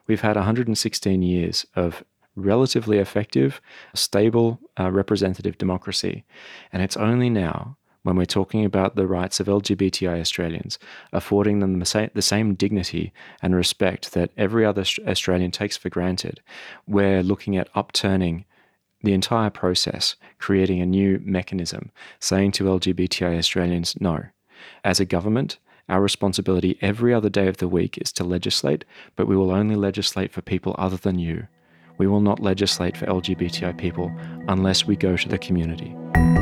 we've had 116 years of relatively effective, stable, representative democracy. And it's only now, when we're talking about the rights of LGBTI Australians, affording them the same dignity and respect that every other Australian takes for granted, we're looking at upturning the entire process, creating a new mechanism, saying to LGBTI Australians, no. As a government, our responsibility every other day of the week is to legislate, but we will only legislate for people other than you. We will not legislate for LGBTI people unless we go to the community.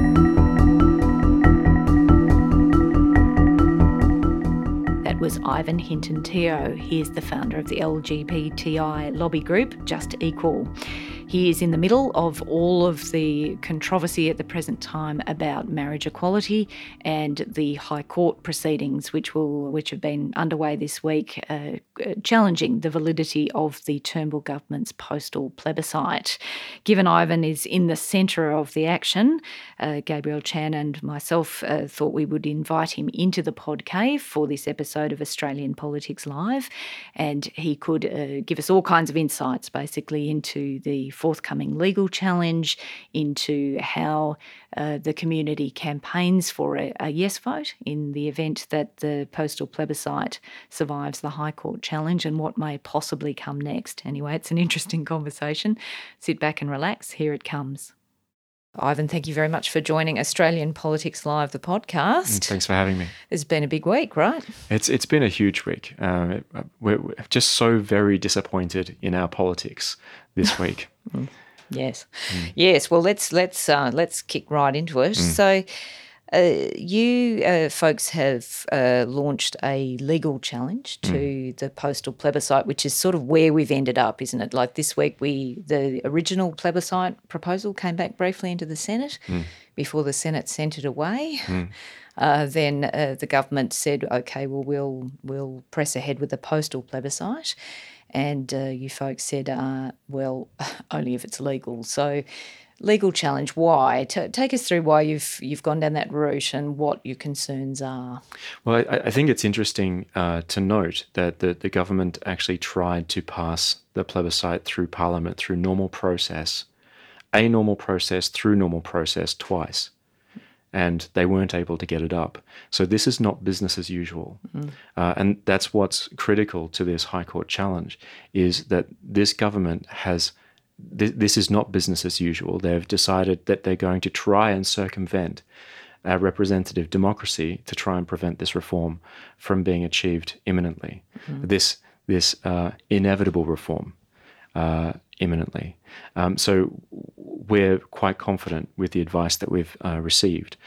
That was Ivan Hinton-Teo. He is the founder of the LGBTI lobby group, Just Equal. He is in the middle of all of the controversy at the present time about marriage equality and the High Court proceedings, which have been underway this week, challenging the validity of the Turnbull government's postal plebiscite. Given Ivan is in the centre of the action, Gabrielle Chan and myself thought we would invite him into the pod cave for this episode of Australian Politics Live, and he could give us all kinds of insights basically into the forthcoming legal challenge, into how the community campaigns for a yes vote in the event that the postal plebiscite survives the High Court challenge, and what may possibly come next. Anyway, it's an interesting conversation. Sit back and relax. Here it comes. Ivan, thank you very much for joining Australian Politics Live, the podcast. Thanks for having me. It's been a big week, right? It's been a huge week. We're just so very disappointed in our politics this week. Yes. Yes. Well, let's kick right into it. So, you folks have launched a legal challenge to the postal plebiscite, which is sort of where we've ended up, isn't it? Like this week, the original plebiscite proposal came back briefly into the Senate before the Senate sent it away. Then the government said, "Okay, well, we'll press ahead with the postal plebiscite." And you folks said, well, only if it's legal. So legal challenge, why? Take us through why you've gone down that route and what your concerns are. Well, I think it's interesting to note that the government actually tried to pass the plebiscite through Parliament through normal process through normal process twice. And they weren't able to get it up. So this is not business as usual. And that's what's critical to this High Court challenge, is that this government has, this is not business as usual. They've decided that they're going to try and circumvent our representative democracy to try and prevent this reform from being achieved imminently. This inevitable reform imminently. So we're quite confident with the advice that we've received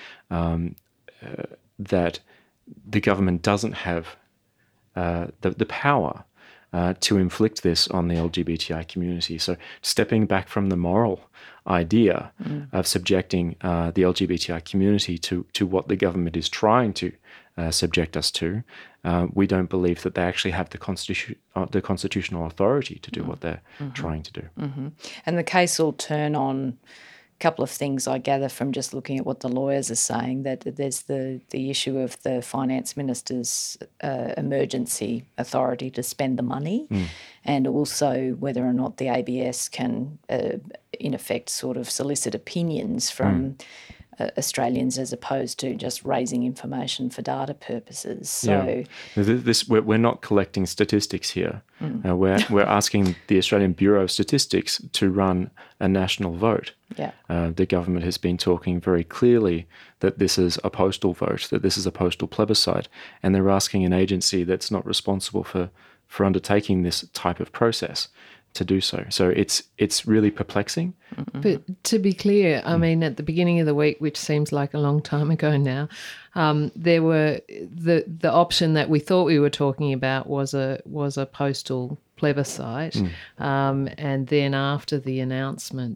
that the government doesn't have the power to inflict this on the LGBTI community. So stepping back from the moral idea of subjecting the LGBTI community to what the government is trying to subject us to, we don't believe that they actually have the constitutional authority to do what they're trying to do. And the case will turn on a couple of things, I gather, from just looking at what the lawyers are saying, that there's the issue of the Finance Minister's emergency authority to spend the money, and also whether or not the ABS can, in effect, sort of solicit opinions from Australians as opposed to just raising information for data purposes. So we're not collecting statistics here. We're asking the Australian Bureau of Statistics to run a national vote. The government has been talking very clearly that this is a postal vote, that this is a postal plebiscite, and they're asking an agency that's not responsible for undertaking this type of process to do so. So it's really perplexing. But to be clear, I mean, at the beginning of the week, which seems like a long time ago now, there were the option that we thought we were talking about was a postal plebiscite, and then after the announcement,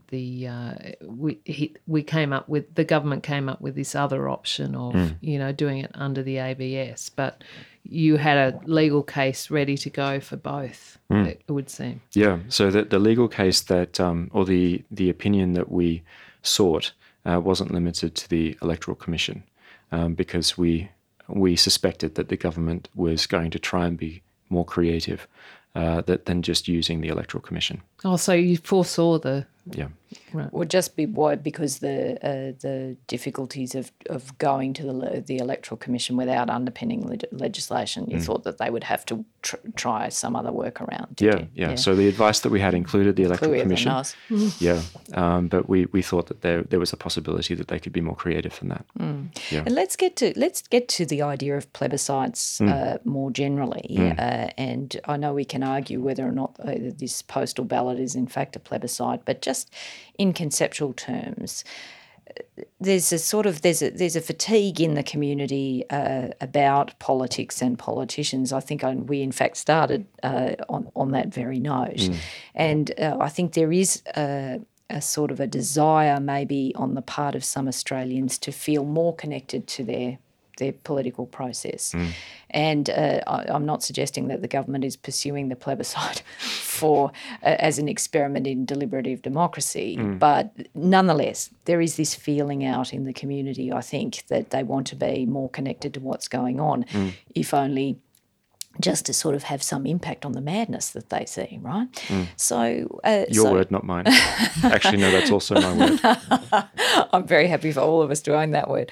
we came up with, the government came up with this other option of doing it under the ABS, but you had a legal case ready to go for both, it would seem. Yeah, so the legal case that, or the opinion that we sought wasn't limited to the Electoral Commission, because we suspected that the government was going to try and be more creative than just using the Electoral Commission. Oh, so you foresaw the... Yeah. Right. Would just be why, because the difficulties of going to the Electoral Commission without underpinning legislation, you thought that they would have to try some other workaround. Yeah. So the advice that we had included the Electoral Commission. Nice. Yeah, but we thought that there was a possibility that they could be more creative than that. Yeah. And let's get to the idea of plebiscites more generally. And I know we can argue whether or not this postal ballot is in fact a plebiscite, but just in conceptual terms, there's a fatigue in the community about politics and politicians. I think we in fact started on that very note, and I think there is a sort of a desire maybe on the part of some Australians to feel more connected to their political process. And I'm not suggesting that the government is pursuing the plebiscite as an experiment in deliberative democracy, but nonetheless, there is this feeling out in the community, I think, that they want to be more connected to what's going on, if only just to sort of have some impact on the madness that they see, right? So Your word, not mine. Actually, no, that's also my word. I'm very happy for all of us to own that word.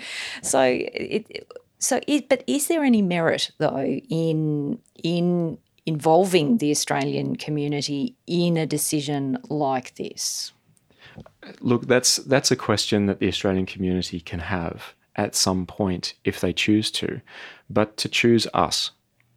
But is there any merit, though, in involving the Australian community in a decision like this? Look, that's a question that the Australian community can have at some point if they choose to, but to choose us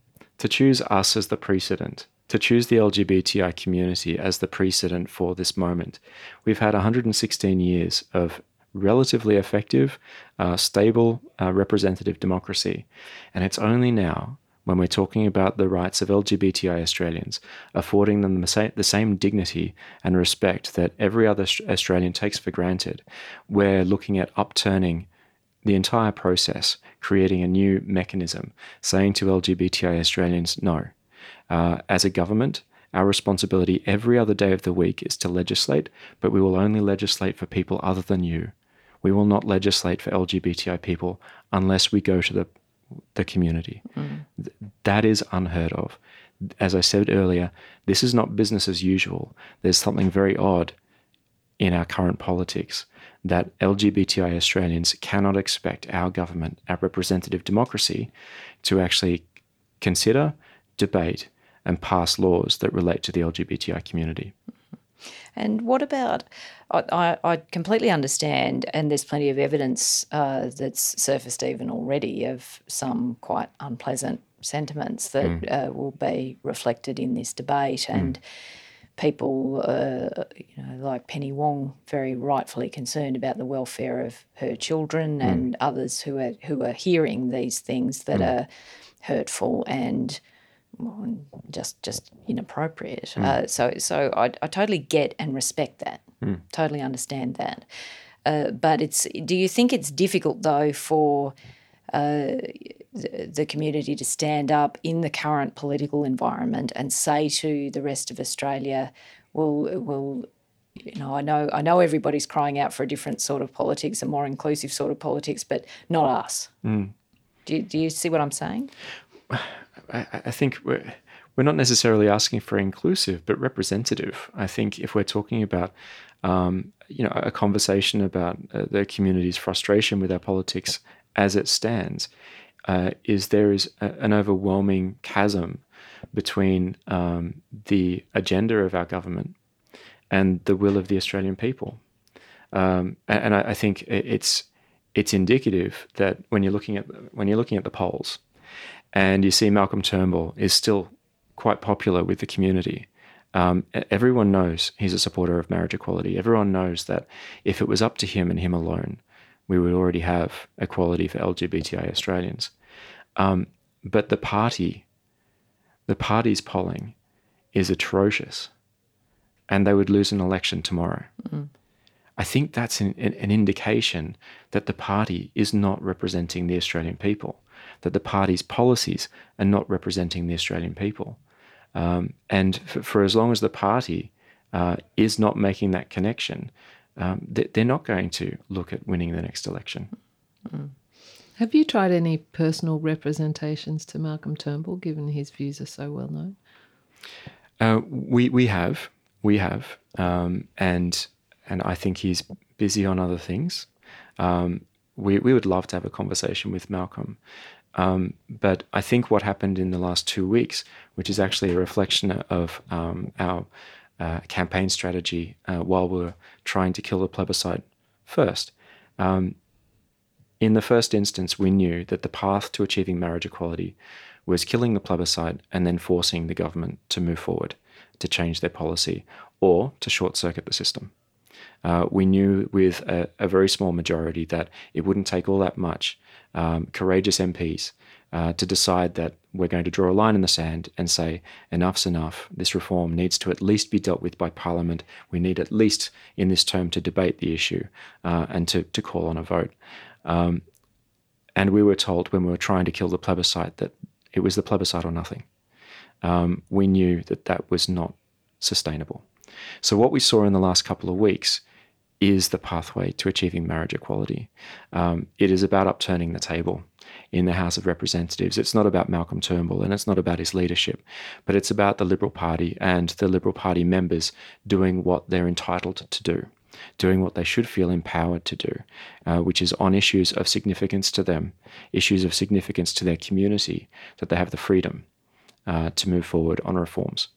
as the precedent, to choose the LGBTI community as the precedent for this moment. We've had 116 years of relatively effective, stable, representative democracy. And it's only now, when we're talking about the rights of LGBTI Australians, affording them the same dignity and respect that every other Australian takes for granted, we're looking at upturning the entire process, creating a new mechanism, saying to LGBTI Australians, no. As a government, our responsibility every other day of the week is to legislate, but we will only legislate for people other than you. We will not legislate for LGBTI people unless we go to the community. That is unheard of. As I said earlier, this is not business as usual. There's something very odd in our current politics that LGBTI Australians cannot expect our government, our representative democracy, to actually consider, debate, and pass laws that relate to the LGBTI community. And what about, I completely understand, and there's plenty of evidence that's surfaced even already of some quite unpleasant sentiments that will be reflected in this debate, and people, like Penny Wong, very rightfully concerned about the welfare of her children, and others who are hearing these things that are hurtful and just inappropriate. So I totally get and respect that. Totally understand that. But do you think it's difficult though for the community to stand up in the current political environment and say to the rest of Australia, well, I know everybody's crying out for a different sort of politics, a more inclusive sort of politics, but not us. Do you see what I'm saying? I think we're not necessarily asking for inclusive, but representative. I think if we're talking about, a conversation about the community's frustration with our politics as it stands, there is an overwhelming chasm between the agenda of our government and the will of the Australian people. And I think it's indicative that when you're looking at the polls, and you see Malcolm Turnbull is still quite popular with the community. Everyone knows he's a supporter of marriage equality. Everyone knows that if it was up to him and him alone, we would already have equality for LGBTI Australians. But the party's polling is atrocious, and they would lose an election tomorrow. I think that's an indication that the party is not representing the Australian people, that the party's policies are not representing the Australian people. And for as long as the party is not making that connection, they're not going to look at winning the next election. Have you tried any personal representations to Malcolm Turnbull, given his views are so well known? We have, and I think he's busy on other things. We would love to have a conversation with Malcolm, but I think what happened in the last 2 weeks, which is actually a reflection of our campaign strategy while we're trying to kill the plebiscite first. In the first instance, we knew that the path to achieving marriage equality was killing the plebiscite and then forcing the government to move forward, to change their policy, or to short-circuit the system. We knew with a very small majority that it wouldn't take all that much courageous MPs to decide that we're going to draw a line in the sand and say, enough's enough. This reform needs to at least be dealt with by Parliament. We need at least in this term to debate the issue and to call on a vote. And we were told when we were trying to kill the plebiscite that it was the plebiscite or nothing. We knew that that was not sustainable. So what we saw in the last couple of weeks is the pathway to achieving marriage equality. It is about upturning the table in the House of Representatives. It's not about Malcolm Turnbull and it's not about his leadership, but it's about the Liberal Party and the Liberal Party members doing what they're entitled to do, doing what they should feel empowered to do, which is on issues of significance to them, issues of significance to their community, that they have the freedom to move forward on reforms.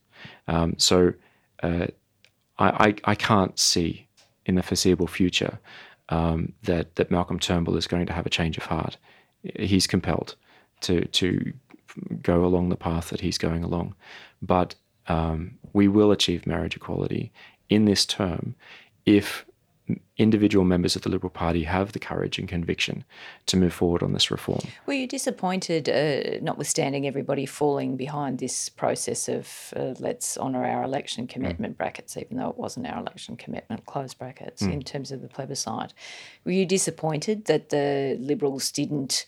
I can't see in the foreseeable future that Malcolm Turnbull is going to have a change of heart. He's compelled to go along the path that he's going along. But we will achieve marriage equality in this term if individual members of the Liberal Party have the courage and conviction to move forward on this reform. Were you disappointed, notwithstanding everybody falling behind this process of let's honour our election commitment brackets, even though it wasn't our election commitment, close brackets, in terms of the plebiscite? Were you disappointed that the Liberals didn't,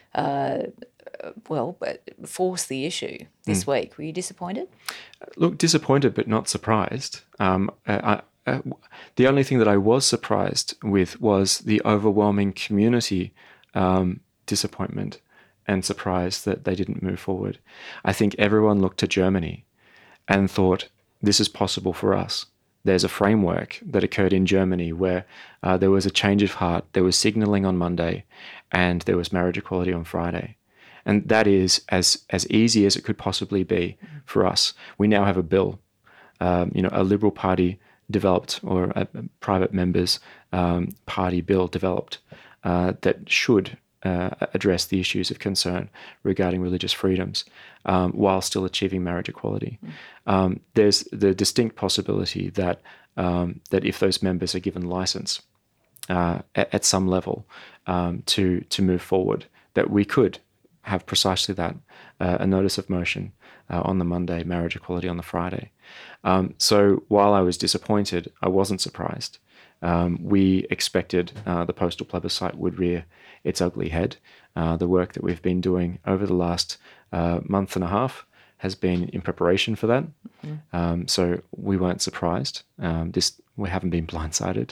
force the issue this week? Were you disappointed? Look, disappointed but not surprised. The only thing that I was surprised with was the overwhelming community disappointment and surprise that they didn't move forward. I think everyone looked to Germany and thought, this is possible for us. There's a framework that occurred in Germany where there was a change of heart, there was signalling on Monday, and there was marriage equality on Friday. And that is as easy as it could possibly be for us. We now have a bill, a Liberal Party developed, or a private members party bill developed that should address the issues of concern regarding religious freedoms while still achieving marriage equality. There's the distinct possibility that if those members are given license at some level to move forward, that we could have precisely that, a notice of motion on the Monday, marriage equality on the Friday. So while I was disappointed, I wasn't surprised. We expected the postal plebiscite would rear its ugly head. The work that we've been doing over the last month and a half has been in preparation for that. So we weren't surprised. We haven't been blindsided,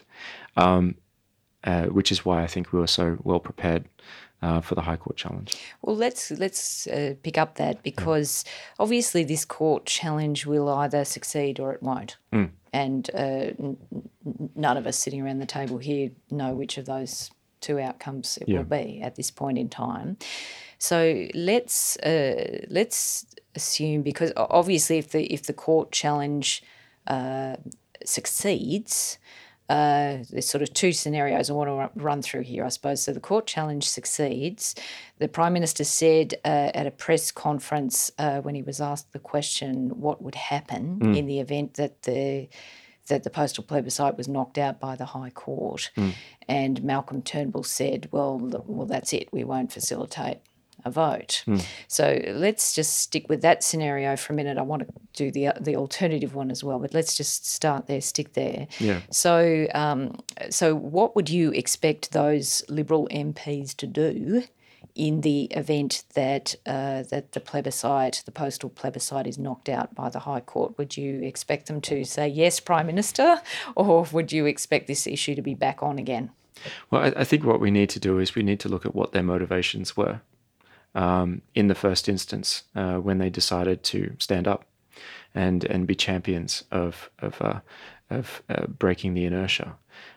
which is why I think we were so well prepared for the High Court challenge. Well, let's pick up that, because obviously this court challenge will either succeed or it won't. And none of us sitting around the table here know which of those two outcomes it will be at this point in time. So let's assume, because obviously if the court challenge succeeds, there's sort of two scenarios I want to run through here, I suppose. So the court challenge succeeds. The Prime Minister said at a press conference when he was asked the question what would happen in the event that the postal plebiscite was knocked out by the High Court, and Malcolm Turnbull said, well, that's it, we won't facilitate a vote. So let's just stick with that scenario for a minute. I want to do the alternative one as well, but let's just start there, stick there. So what would you expect those Liberal MPs to do in the event that the postal plebiscite is knocked out by the High Court? Would you expect them to say, yes, Prime Minister, or would you expect this issue to be back on again? Well, I think what we need to do is we need to look at what their motivations were in the first instance when they decided to stand up and be champions of breaking the inertia.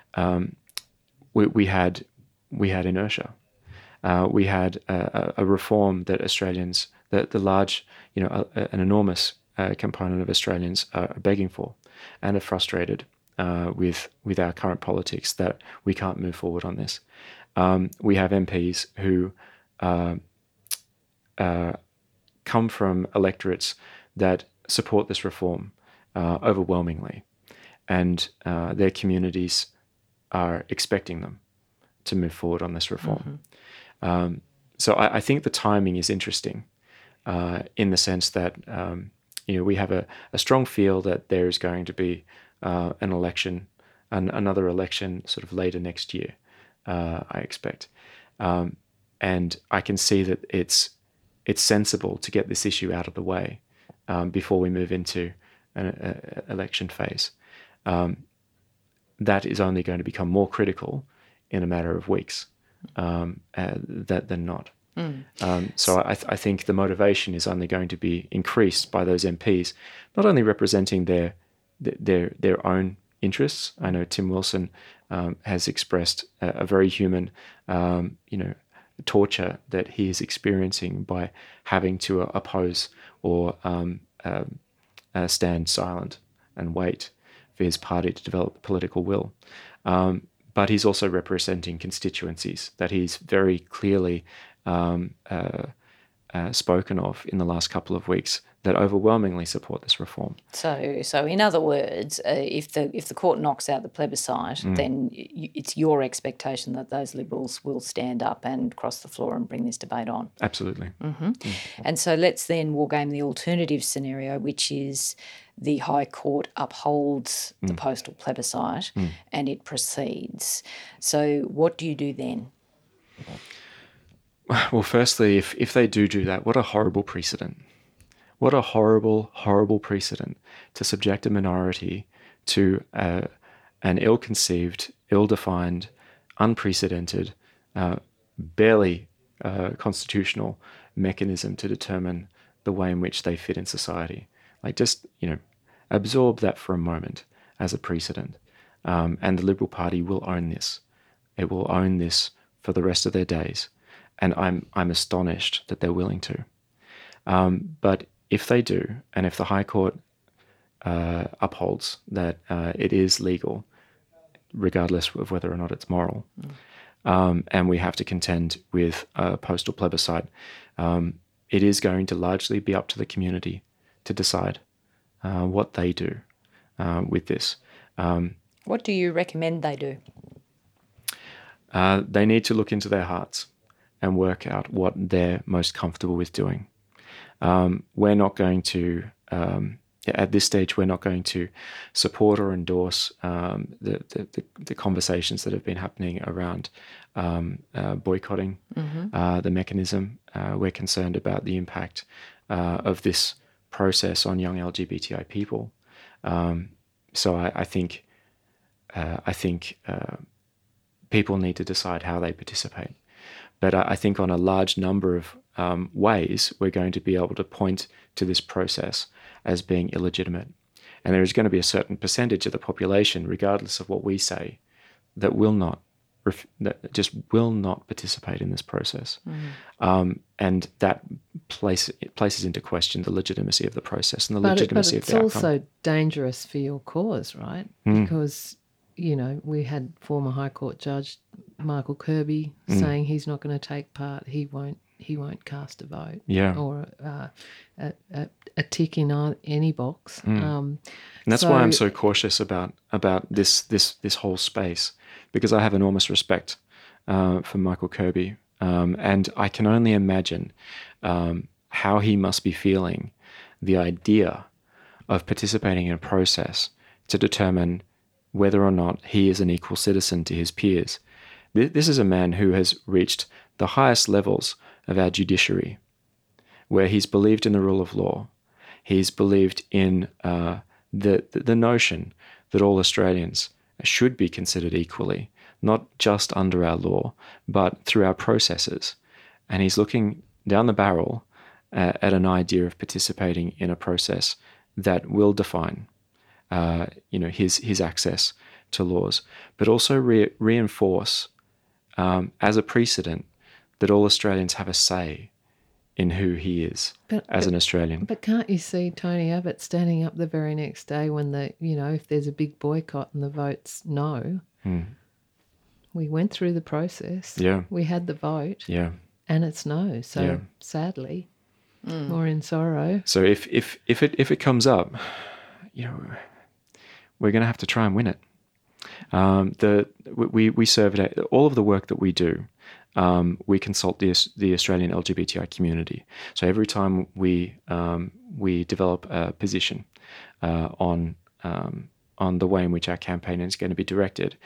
We had inertia. We had a reform that Australians, the large, an enormous component of Australians are begging for, and are frustrated with our current politics that we can't move forward on this. We have MPs who come from electorates that support this reform overwhelmingly, and their communities are expecting them to move forward on this reform. Mm-hmm. So I think the timing is interesting in the sense that we have a strong feel that there is going to be an election, another election sort of later next year, I expect. And I can see that it's sensible to get this issue out of the way before we move into an election phase. That is only going to become more critical in a matter of weeks than not. So I think the motivation is only going to be increased by those MPs, not only representing their own interests. I know Tim Wilson has expressed a very human, torture that he is experiencing by having to oppose or stand silent and wait for his party to develop political will. But he's also representing constituencies that he's very clearly spoken of in the last couple of weeks that overwhelmingly support this reform. So in other words, if the court knocks out the plebiscite, then it's your expectation that those Liberals will stand up and cross the floor and bring this debate on. Absolutely. Mm-hmm. And so let's then wargame the alternative scenario, which is the High Court upholds the postal plebiscite and it proceeds. So what do you do then? Well, firstly, if they do that, what a horrible precedent. What a horrible, horrible precedent to subject a minority to an ill-conceived, ill-defined, unprecedented, barely constitutional mechanism to determine the way in which they fit in society. Like, just, absorb that for a moment as a precedent. And the Liberal Party will own this. It will own this for the rest of their days. And I'm astonished that they're willing to. But if they do, and if the High Court upholds that it is legal, regardless of whether or not it's moral, and we have to contend with a postal plebiscite, it is going to largely be up to the community to decide what they do with this. What do you recommend they do? They need to look into their hearts and work out what they're most comfortable with doing. We're not going to, at this stage, we're not going to support or endorse the conversations that have been happening around boycotting the mechanism. We're concerned about the impact of this process on young LGBTI people. So I think people need to decide how they participate. But I think on a large number of ways, we're going to be able to point to this process as being illegitimate. And there is going to be a certain percentage of the population, regardless of what we say, that just will not participate in this process. And that places into question the legitimacy of the process and the legitimacy of the outcome. But it's also dangerous for your cause, right? Because, we had former High Court Judge Michael Kirby saying he's not going to take part. He won't cast a vote or a tick in any box. And that's why I'm so cautious about this whole space, because I have enormous respect for Michael Kirby, and I can only imagine how he must be feeling the idea of participating in a process to determine whether or not he is an equal citizen to his peers. This is a man who has reached the highest levels of our judiciary, where he's believed in the rule of law. He's believed in the notion that all Australians should be considered equally, not just under our law, but through our processes. And he's looking down the barrel at an idea of participating in a process that will define, his access to laws, but also reinforce as a precedent that all Australians have a say in who he is as an Australian. But can't you see Tony Abbott standing up the very next day when if there's a big boycott and the vote's no? We went through the process. Yeah. We had the vote. Yeah. And it's no. So sadly, more in sorrow. So if it comes up, we're going to have to try and win it. We survey all of the work that we do. We consult the Australian LGBTI community. So every time we develop a position on the way in which our campaign is going to be directed,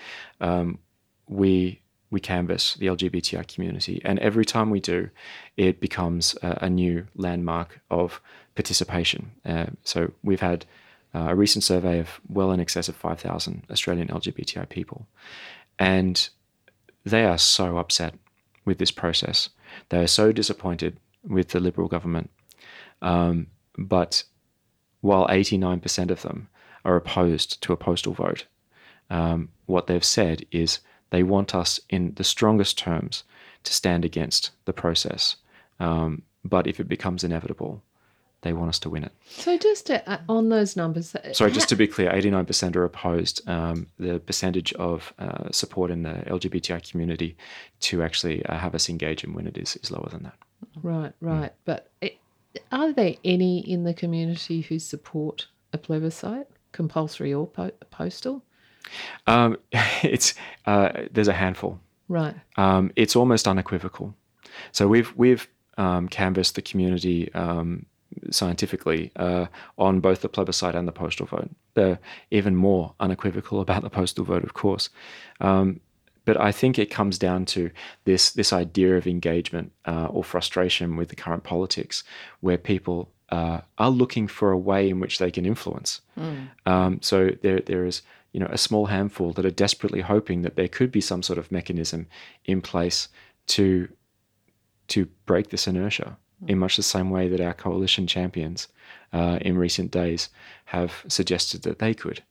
we canvass the LGBTI community, and every time we do, it becomes a new landmark of participation. So we've had a recent survey of well in excess of 5,000 Australian LGBTI people, and they are so upset with this process. They are so disappointed with the Liberal government. But while 89% of them are opposed to a postal vote, what they've said is they want us in the strongest terms to stand against the process. But if it becomes inevitable, they want us to win it. So just on those numbers... Sorry, just to be clear, 89% are opposed. The percentage of support in the LGBTI community to actually have us engage and win it is lower than that. Right. But are there any in the community who support a plebiscite, compulsory or postal? There's a handful. Right. It's almost unequivocal. So we've canvassed the community scientifically on both the plebiscite and the postal vote. They're even more unequivocal about the postal vote, of course. But I think it comes down to this idea of engagement or frustration with the current politics, where people are looking for a way in which they can influence. So there is a small handful that are desperately hoping that there could be some sort of mechanism in place to break this inertia, in much the same way that our coalition champions in recent days have suggested that they could.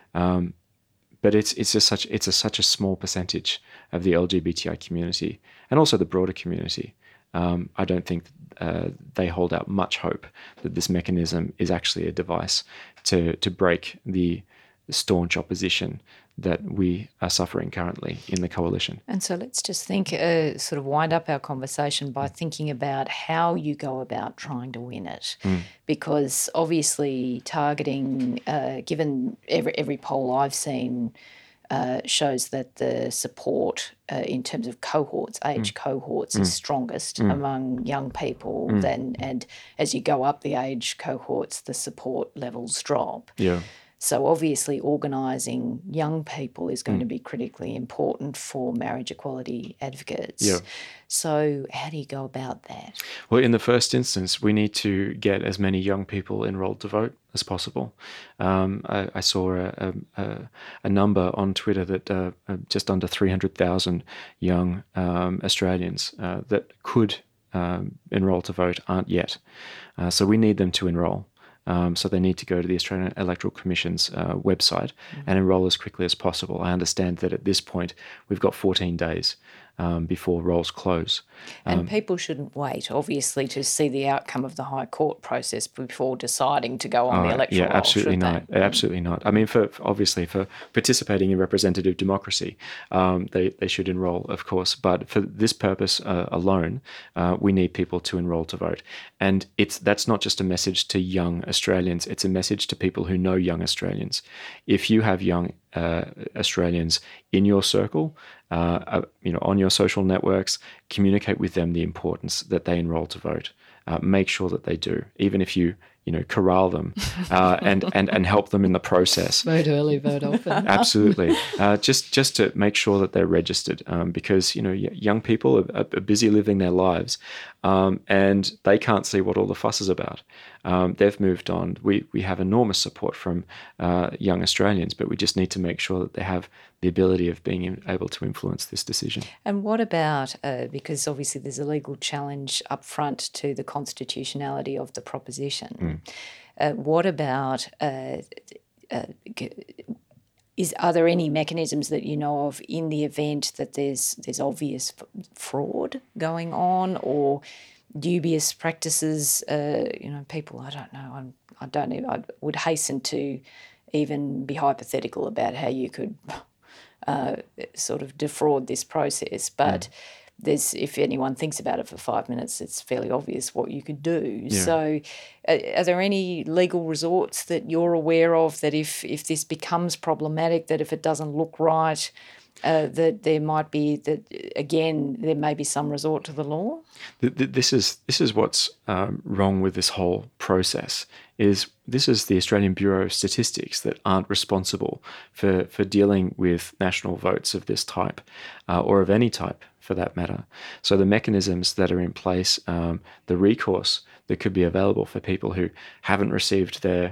But it's such a small percentage of the LGBTI community and also the broader community. I don't think they hold out much hope that this mechanism is actually a device to break the staunch opposition that we are suffering currently in the coalition. And so let's just think, sort of wind up our conversation by thinking about how you go about trying to win it. Because obviously targeting, given every poll I've seen, shows that the support in terms of cohorts, age cohorts, is strongest among young people. And as you go up the age cohorts, the support levels drop. Yeah. So obviously organising young people is going to be critically important for marriage equality advocates. Yeah. So how do you go about that? Well, in the first instance, we need to get as many young people enrolled to vote as possible. I saw a number on Twitter that just under 300,000 young Australians that could enroll to vote aren't yet. So we need them to enroll. So they need to go to the Australian Electoral Commission's website and enrol as quickly as possible. I understand that at this point we've got 14 days before rolls close. And people shouldn't wait, obviously, to see the outcome of the High Court process before deciding to go on the electoral roll. Yeah, absolutely not. Absolutely not. I mean, for participating in representative democracy, they should enrol, of course. But for this purpose alone, we need people to enrol to vote. And that's not just a message to young Australians. It's a message to people who know young Australians. If you have young Australians in your circle, on your social networks, communicate with them the importance that they enrol to vote. Make sure that they do, even if you corral them and help them in the process. Vote early, vote often. Absolutely. Just to make sure that they're registered, because young people are busy living their lives, and they can't see what all the fuss is about. They've moved on. We have enormous support from young Australians, but we just need to make sure that they have the ability of being able to influence this decision. And what about, because obviously there's a legal challenge up front to the constitutionality of the proposition, What about... Are there any mechanisms that you know of in the event that there's obvious fraud going on, or dubious practices? People, I don't know. I would hasten to even be hypothetical about how you could sort of defraud this process, but. If anyone thinks about it for 5 minutes, it's fairly obvious what you could do. Yeah. So are there any legal resorts that you're aware of that if this becomes problematic, that if it doesn't look right, that there might be, that again, there may be some resort to the law? This is what's wrong with this whole process. This is the Australian Bureau of Statistics that aren't responsible for dealing with national votes of this type, or of any type for that matter. So the mechanisms that are in place, the recourse that could be available for people who haven't received their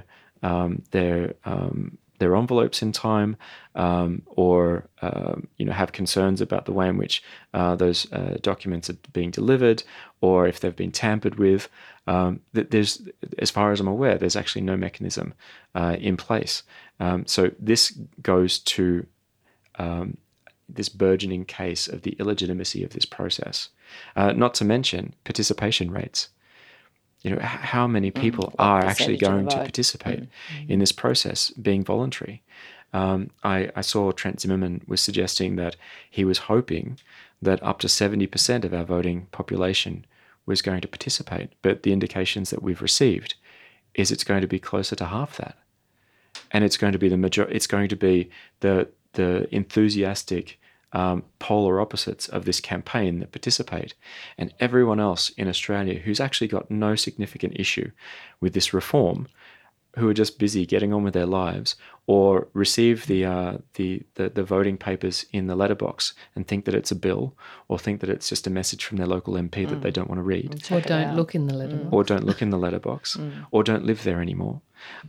envelopes in time, or have concerns about the way in which those documents are being delivered, or if they've been tampered with. There's, as far as I'm aware, there's actually no mechanism in place. So this goes to this burgeoning case of the illegitimacy of this process. Not to mention participation rates. How many people are actually going to participate in this process being voluntary? I saw Trent Zimmerman was suggesting that he was hoping that up to 70% of our voting population was going to participate, but the indications that we've received is it's going to be closer to half that, and it's going to be it's going to be the enthusiastic polar opposites of this campaign that participate, and everyone else in Australia who's actually got no significant issue with this reform, who are just busy getting on with their lives, or receive the voting papers in the letterbox and think that it's a bill, or think that it's just a message from their local MP that they don't want to read, or don't look in the letterbox, or don't live there anymore.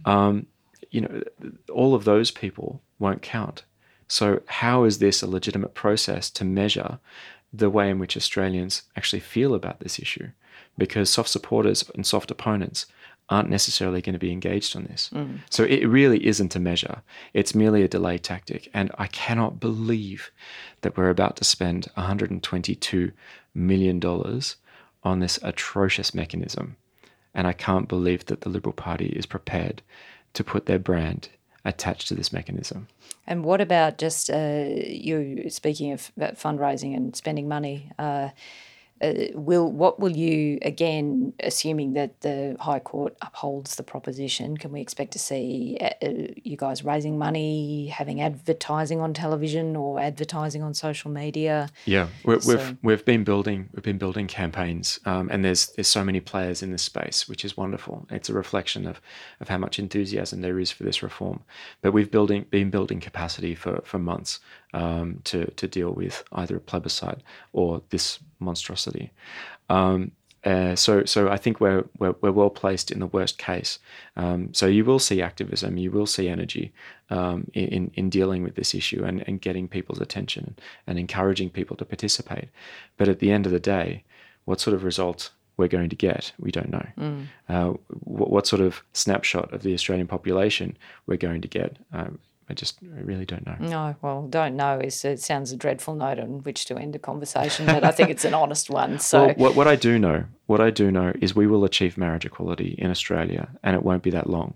All of those people won't count. So how is this a legitimate process to measure the way in which Australians actually feel about this issue? Because soft supporters and soft opponents aren't necessarily going to be engaged on this. So it really isn't a measure. It's merely a delay tactic. And I cannot believe that we're about to spend $122 million on this atrocious mechanism. And I can't believe that the Liberal Party is prepared to put their brand attached to this mechanism. And what about just you speaking of fundraising and spending money? What will you, again, assuming that the High Court upholds the proposition, can we expect to see you guys raising money, having advertising on television or advertising on social media? Yeah, we've been building campaigns, and there's so many players in this space, which is wonderful. It's a reflection of how much enthusiasm there is for this reform. But we've been building capacity for months to deal with either a plebiscite or this monstrosity. So I think we're well placed in the worst case. So you will see activism, you will see energy in dealing with this issue and getting people's attention and encouraging people to participate. But at the end of the day, what sort of results we're going to get, we don't know. What sort of snapshot of the Australian population we're going to get, I really don't know. No, well, don't know it sounds a dreadful note on which to end a conversation, but I think it's an honest one. So, well, what I do know is we will achieve marriage equality in Australia, and it won't be that long.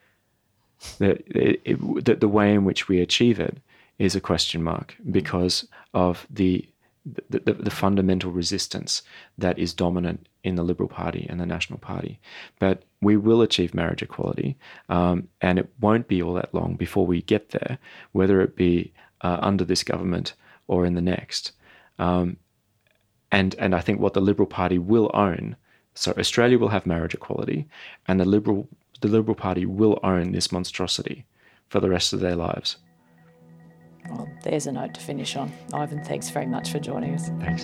The way in which we achieve it is a question mark because of the fundamental resistance that is dominant in the Liberal Party and the National Party. But we will achieve marriage equality, and it won't be all that long before we get there, whether it be under this government or in the next. And I think what the Liberal Party will own, so Australia will have marriage equality, and the Liberal Party will own this monstrosity for the rest of their lives. Well, there's a note to finish on. Ivan, thanks very much for joining us. Thanks.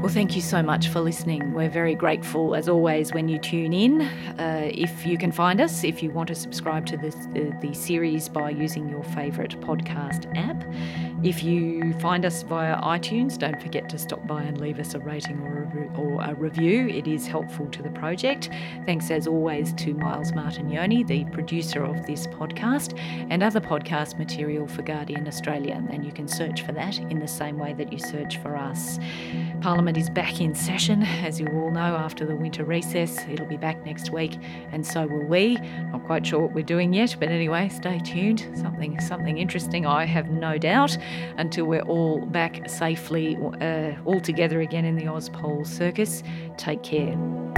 Well, thank you so much for listening. We're very grateful, as always, when you tune in. If you can find us, if you want to subscribe to the series by using your favourite podcast app. If you find us via iTunes, don't forget to stop by and leave us a rating or a review. It is helpful to the project. Thanks, as always, to Miles Martignoni, the producer of this podcast, and other podcast material for Guardian Australia. And you can search for that in the same way that you search for us. Parliament is back in session, as you all know, after the winter recess. It'll be back next week, and so will we. Not quite sure what we're doing yet, but anyway, stay tuned. Something interesting, I have no doubt, until we're all back safely all together again in the Ozpol circus. Take care.